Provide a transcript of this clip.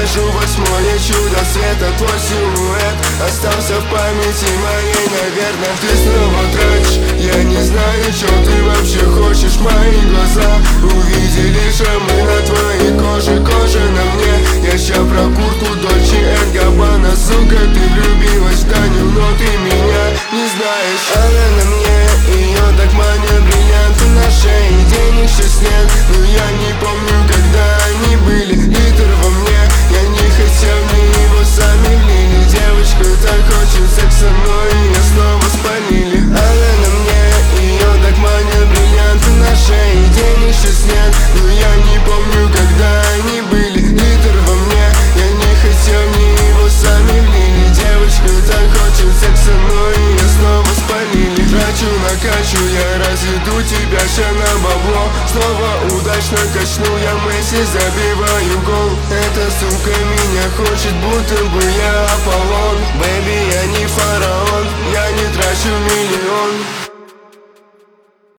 покажу восьмое чудо света. Твой силуэт остался в памяти моей, наверное. Ты снова тратишь, я не знаю, что ты вообще хочешь. Мои глаза увидели шрамы на твоей коже, кожа на мне. Я ща про куртку Дольче энд Габбана. Сука, ты влюбилась в Таню, но ты меня не знаешь. Она на мне, ее так манят бриллианты на шее. Денег сейчас нет, но я не помню, когда они были. Литр во мне, я не хотел, мне его сами влили. Девочка так хочет секса, но ее снова спалили. Она на мне, ее так манят бриллианты на шее. Денег сейчас нет, но я не помню, когда они были. Литр во мне, я не хотел, мне его сами влили. Девочка так хочет секса, но ее снова спалили. Трачу, накачу, я разведу тебя ща на бабло. Снова удачно качну, я Месси, забиваю гол. Эта сука меня хочет, будто бы я Аполлон. Бэби, я не фараон.